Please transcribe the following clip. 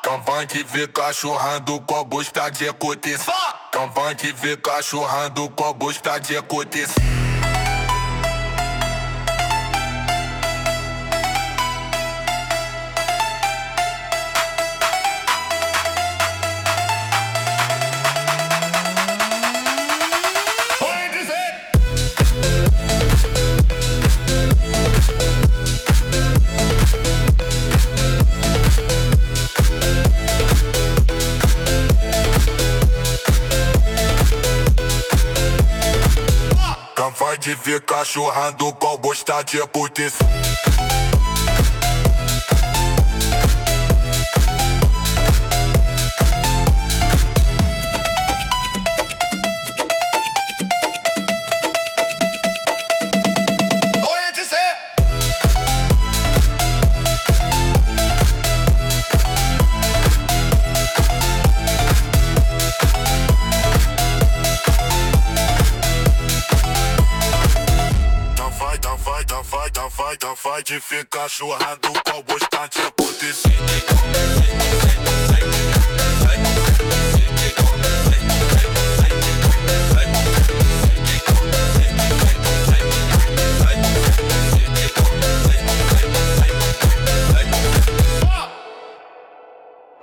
Então vai te ver cachorrando com gosta de acontecer. Então vai te ver cachorrando com gosta de acontecer. Então vai te ver cachorrando com gosta de acontecer. Então vai te ver cachorrando com gosta de acontecer.